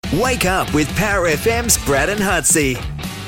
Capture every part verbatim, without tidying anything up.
Wake up with Power F M's Brad and Hutsy.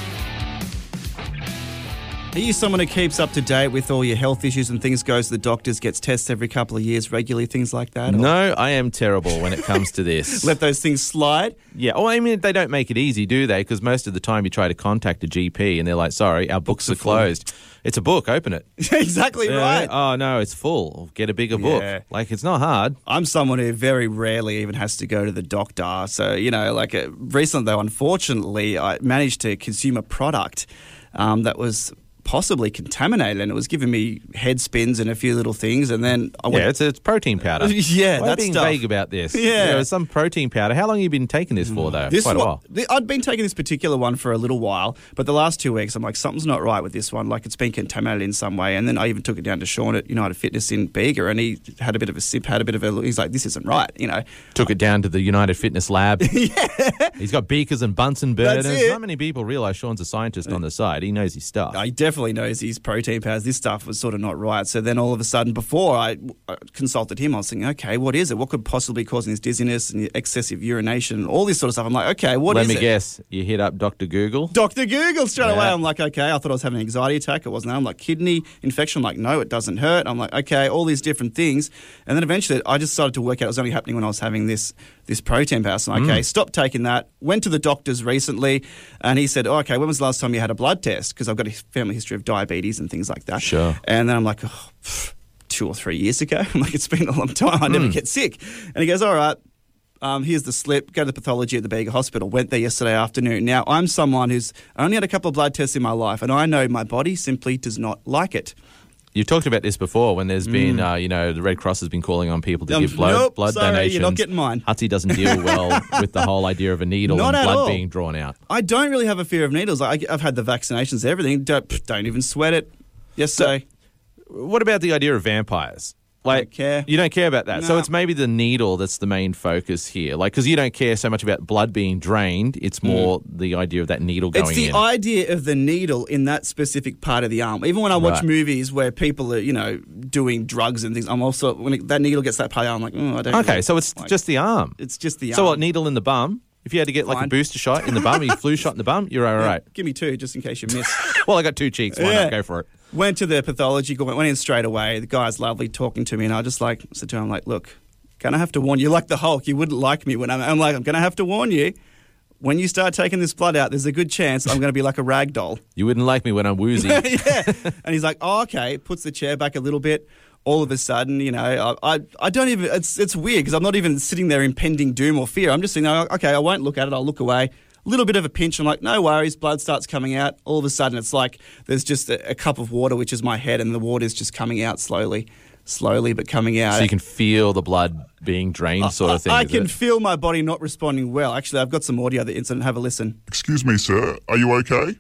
Are you someone who keeps up to date with all your health issues and things, goes to the doctors, gets tests every couple of years regularly, things like that? Or No, I am terrible when it comes to this. let those things slide? Yeah, well, I mean, they don't make it easy, do they? Because most of the time you try to contact a G P and they're like, sorry, our books, Books are are full. closed. It's a book, open it. Exactly Yeah. right. Oh, no, it's full. Get a bigger book. Yeah. Like, it's not hard. I'm someone who very rarely even has to go to the doctor. So, you know, like uh, recently, though, unfortunately, I managed to consume a product um, that was possibly contaminated, and it was giving me head spins and a few little things, and then I went... Yeah, it's, it's protein powder. Yeah, Why are you that being stuff. vague about this? Yeah. It's some protein powder. How long have you been taking this for, though? This Quite a one, while. th- I'd been taking this particular one for a little while, but the last two weeks I'm like, something's not right with this one. Like, it's been contaminated in some way. And then I even took it down to Sean at United Fitness in Bega, and he had a bit of a sip, had a bit of a... He's like, this isn't right, you know. Took it down to the United Fitness lab. Yeah. He's got beakers and Bunsen burners. That's it. Not many people realise Sean's a scientist on the side. He knows his stuff. He definitely knows his protein powders. This stuff was sort of not right. So then all of a sudden, before I uh, consulted him, I was thinking, okay, what is it? What could possibly be causing this dizziness and excessive urination and all this sort of stuff? I'm like, okay, what Let is me it? guess. You hit up Doctor Google? Doctor Google straight Yeah. away. I'm like, okay, I thought I was having an anxiety attack. It wasn't that. I'm like, kidney infection. I'm like, no, it doesn't hurt. I'm like, okay, all these different things. And then eventually I just started to work out it was only happening when I was having this this protein powder. So I'm like, okay, stop taking that. Went to the doctors recently and he said, oh, okay, when was the last time you had a blood test? Because I've got a family history of diabetes and things like that. Sure. And then I'm like, oh, pff, two or three years ago. I'm like, it's been a long time. I never get sick. And he goes, all right. Um, here's the slip, go to the pathology at the Bega Hospital. Went there yesterday afternoon. Now, I'm someone who's only had a couple of blood tests in my life, and I know my body simply does not like it. You've talked about this before when there's been, uh, you know, the Red Cross has been calling on people to Um, give blood, nope, blood sorry, donations. you're not getting mine. Hutsy doesn't deal well with the whole idea of a needle Not and at blood all. being drawn out. I don't really have a fear of needles. Like, I, I've had the vaccinations, everything. Don't, pff, don't even sweat it. Yes, So- sir. What about the idea of vampires? Like, Don't care. You don't care about that. So No. it's maybe the needle that's the main focus here. Like, because you don't care so much about blood being drained. It's more the idea of that needle going It's the in. idea of the needle in that specific part of the arm. Even when I watch Right. movies where people are, you know, doing drugs and things, I'm also, when it, that needle gets that part of the arm, I'm like, oh, I don't Okay, really so it's like- just the arm. It's just the So arm. what, needle in the bum? If you had to get like a Fine. booster shot in the bum, a flu shot in the bum, you're all right. Give me two, just in case you miss. Well, I got two cheeks. Why Yeah. not go for it? Went to the pathology, went went in straight away. The guy's lovely talking to me, and I just like said to him, like, look, gonna have to warn you. Like the Hulk, you wouldn't like me when I'm, I'm like, I'm gonna have to warn you. When you start taking this blood out, there's a good chance I'm gonna be like a rag doll. You wouldn't like me when I'm woozy. Yeah. And he's like, oh, okay. Puts the chair back a little bit. All of a sudden, you know, I I, I don't even, it's it's weird because I'm not even sitting there impending doom or fear. I'm just thinking, oh, okay, I won't look at it. I'll look away. A little bit of a pinch. I'm like, no worries. Blood starts coming out. All of a sudden, it's like there's just a, a cup of water, which is my head, and the water's just coming out slowly, slowly, but coming out. So you can feel the blood being drained sort of thing. I is can it? feel my body not responding well. Actually, I've got some audio of the incident. Have a listen. Excuse me, sir. Are you okay?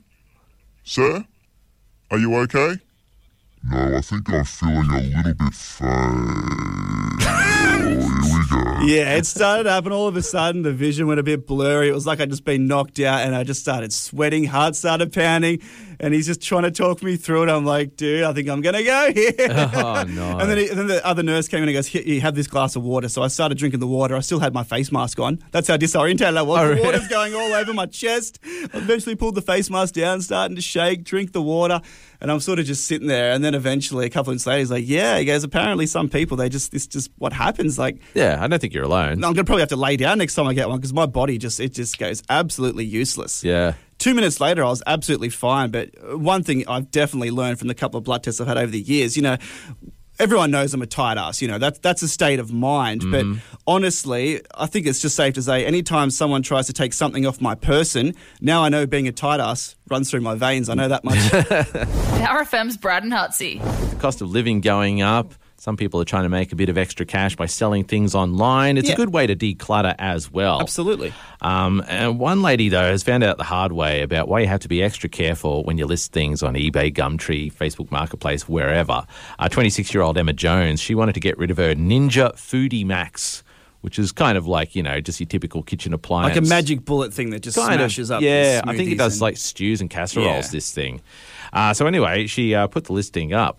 Sir? Are you okay? No, I think I'm feeling a little bit faint. Oh, here we go. Yeah, it started to happen all of a sudden. The vision went a bit blurry. It was like I'd just been knocked out and I just started sweating. Heart started pounding. And he's just trying to talk me through it. I'm like, dude, I think I'm going to go here. Oh, no. And then, he, and then the other nurse came in and goes, here, you have this glass of water. So I started drinking the water. I still had my face mask on. That's how disorientated I was. Oh, the really? water's going all over my chest. I eventually pulled the face mask down, starting to shake, drink the water. And I'm sort of just sitting there. And then eventually, a couple of minutes later, he's like, yeah. He goes, apparently some people, they just, this just what happens. Like, Yeah, I don't think you're alone. I'm going to probably have to lay down next time I get one because my body just, it just goes absolutely useless. Yeah. Two minutes later, I was absolutely fine. But one thing I've definitely learned from the couple of blood tests I've had over the years, you know, everyone knows I'm a tight ass. You know, that's, that's a state of mind. Mm-hmm. But honestly, I think it's just safe to say anytime someone tries to take something off my person, now I know being a tight ass runs through my veins. I know that much. Power F M's Brad and Hutsy. The cost of living going up. Some people are trying to make a bit of extra cash by selling things online. It's Yeah. a good way to declutter as well. Absolutely. Um, and one lady, though, has found out the hard way about why you have to be extra careful when you list things on eBay, Gumtree, Facebook Marketplace, wherever. Uh, twenty-six-year-old Emma Jones, she wanted to get rid of her Ninja Foodie Max, which is kind of like, you know, just your typical kitchen appliance. Like a magic bullet thing that just kind smashes of, up. Yeah, the I think it smoothies does and- like stews and casseroles, Yeah. this thing. Uh, so anyway, she uh, put the listing up.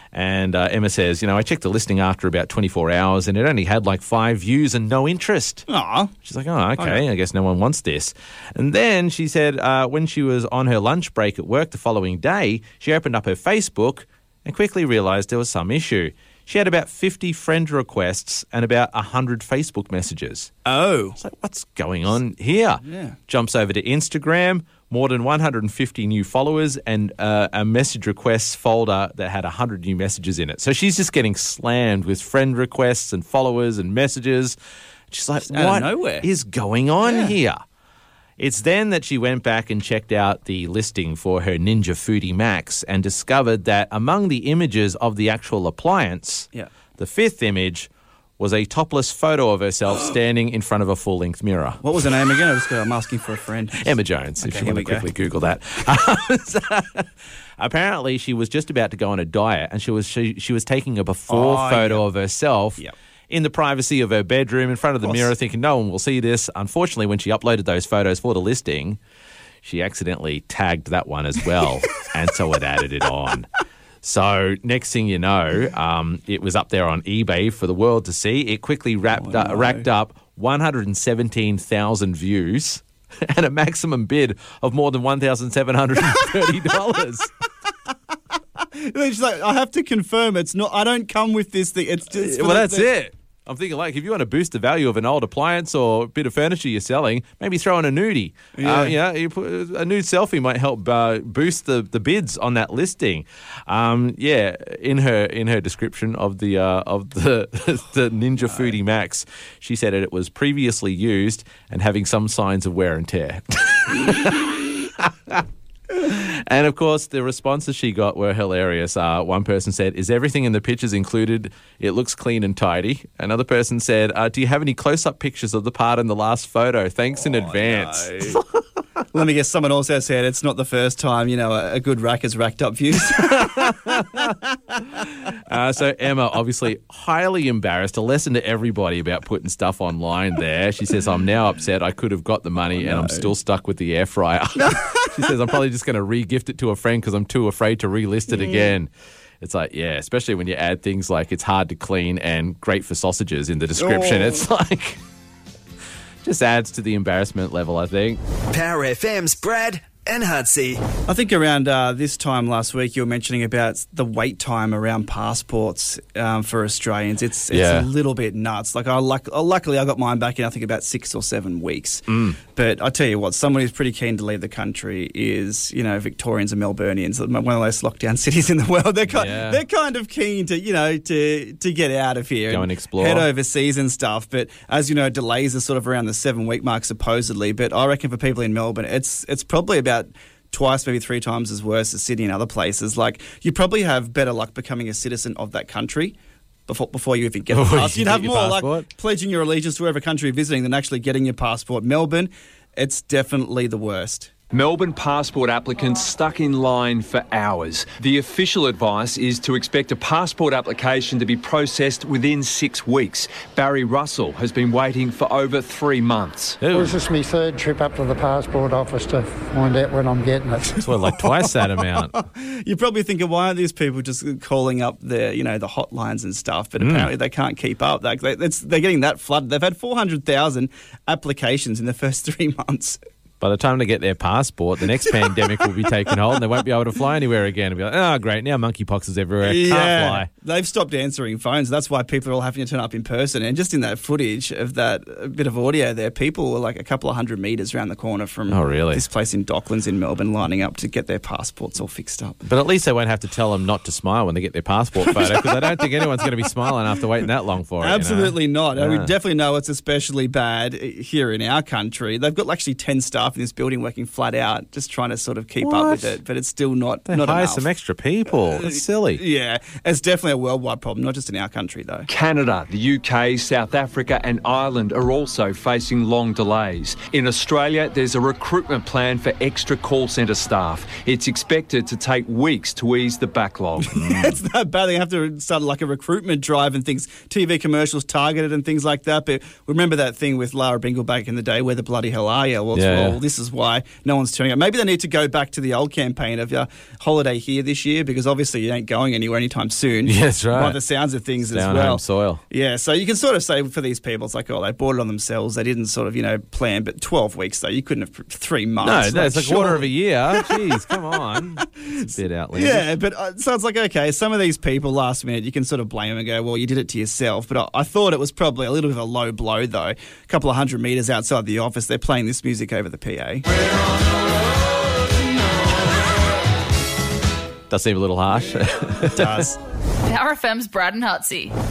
And uh, Emma says, you know, I checked the listing after about twenty-four hours and it only had like five views and no interest. Aw. She's like, oh, okay, I guess no one wants this. And then she said uh, when she was on her lunch break at work the following day, she opened up her Facebook and quickly realised there was some issue. She had about fifty friend requests and about one hundred Facebook messages. Oh. It's like, what's going on here? Yeah. Jumps over to Instagram, more than one hundred fifty new followers and uh, a message requests folder that had one hundred new messages in it. So she's just getting slammed with friend requests and followers and messages. She's like, Just out of what nowhere. is going on Yeah. here? It's then that she went back and checked out the listing for her Ninja Foodie Max and discovered that among the images of the actual appliance, Yeah. the fifth image was a topless photo of herself standing in front of a full-length mirror. What was her name again? I just got, I'm asking for a friend. Emma Jones, if Okay, you here want to we go. quickly Google that. So, apparently, she was just about to go on a diet, and she was she, she was taking a before Oh, photo yeah. of herself Yep. in the privacy of her bedroom, in front of the Of course. mirror, thinking no one will see this. Unfortunately, when she uploaded those photos for the listing, she accidentally tagged that one as well, and so it added it on. So next thing you know, um, it was up there on eBay for the world to see. It quickly wrapped Oh, up, no. racked up one hundred seventeen thousand views and a maximum bid of more than one thousand seven hundred thirty dollars. And then she's like, I have to confirm it's not, I don't come with this thing. It's just. for Well, the- that's the- it. I'm thinking, like, if you want to boost the value of an old appliance or bit of furniture you're selling, maybe throw in a nudie. Yeah. Uh, yeah, you put, a nude selfie might help uh, boost the, the bids on that listing. Um, yeah, in her in her description of the uh, of the the Ninja Foodie Max, she said that it was previously used and having some signs of wear and tear. And, of course, the responses she got were hilarious. Uh, one person said, is everything in the pictures included? It looks clean and tidy. Another person said, uh, do you have any close-up pictures of the part in the last photo? Thanks in advance. Let me guess, someone also said it's not the first time, you know, a, a good rack has racked up views. Uh, so Emma, obviously highly embarrassed, a lesson to everybody about putting stuff online there. She says, I'm now upset. I could have got the money and I'm still stuck with the air fryer. She says, I'm probably just going to re-gift it to a friend because I'm too afraid to relist it again. It's like, yeah, especially when you add things like it's hard to clean and great for sausages in the description. Oh. It's like, just adds to the embarrassment level, I think. Power F M's Brad and Hudsey. I think around uh, this time last week you were mentioning about the wait time around passports um, for Australians. It's it's Yeah. a little bit nuts. Like I luck- uh, luckily I got mine back in I think about six or seven weeks. Mm. But I tell you what, someone who's pretty keen to leave the country is you know Victorians and Melburnians, one of those lockdown cities in the world. They're kind, Yeah. they're kind of keen to you know to to get out of here, Go and explore. head overseas and stuff. But as you know, delays are sort of around the seven week mark supposedly. But I reckon for people in Melbourne, it's it's probably about twice, maybe three times as worse as Sydney and other places. Like, you probably have better luck becoming a citizen of that country before before you even get the Before you passport. You'd get have your more passport. like pledging your allegiance to whatever country you're visiting than actually getting your passport. Melbourne, it's definitely the worst. Melbourne passport applicants stuck in line for hours. The official advice is to expect a passport application to be processed within six weeks. Barry Russell has been waiting for over three months. Ooh, This is my third trip up to the passport office to find out when I'm getting it. it's like twice that amount. You're probably thinking, why aren't these people just calling up the, you know, the hotlines and stuff? But Mm. apparently they can't keep up. Like, they, it's, they're getting that flooded. They've had four hundred thousand applications in the first three months. By the time they get their passport, the next pandemic will be taken hold and they won't be able to fly anywhere again. It'll be like, oh, great, now monkeypox is everywhere. Can't fly. They've stopped answering phones. That's why people are all having to turn up in person. And just in that footage of that uh, bit of audio there, people were like a couple of hundred metres around the corner from Oh, really? this place in Docklands in Melbourne lining up to get their passports all fixed up. But at least they won't have to tell them not to smile when they get their passport photo because I don't think anyone's going to be smiling after waiting that long for it. you know? Absolutely not. And we Yeah. definitely know it's especially bad here in our country. They've got actually ten staff in this building working flat out, just trying to sort of keep up with What? it. But it's still not, They not hire enough. some extra people. It's silly. Yeah, it's definitely a worldwide problem, not just in our country though. Canada, the U K, South Africa and Ireland are also facing long delays. In Australia, there's a recruitment plan for extra call centre staff. It's expected to take weeks to ease the backlog. It's that bad. They have to start like a recruitment drive and things, T V commercials, targeted and things like that. But remember that thing with Lara Bingle back in the day, where the bloody hell are you? Well, it's, Yeah. well, this is why no one's turning up. Maybe they need to go back to the old campaign of uh, holiday here this year, because obviously you ain't going anywhere anytime soon. Yeah, that's right. By the sounds of things Stay as on well. home soil. Yeah, so you can sort of say for these people, it's like, oh, they bought it on themselves. They didn't sort of, you know, plan. But twelve weeks, though, you couldn't have three months. No, that's like a sure. quarter of a year. Jeez, come on. It's a bit outlandish. Yeah, but uh, so it's like, okay, some of these people last minute, you can sort of blame them and go, well, you did it to yourself. But I, I thought it was probably a little bit of a low blow, though. A couple of hundred metres outside the office, they're playing this music over the P A. Does seem a little harsh. It does. Power F M's Brad and Hutsy.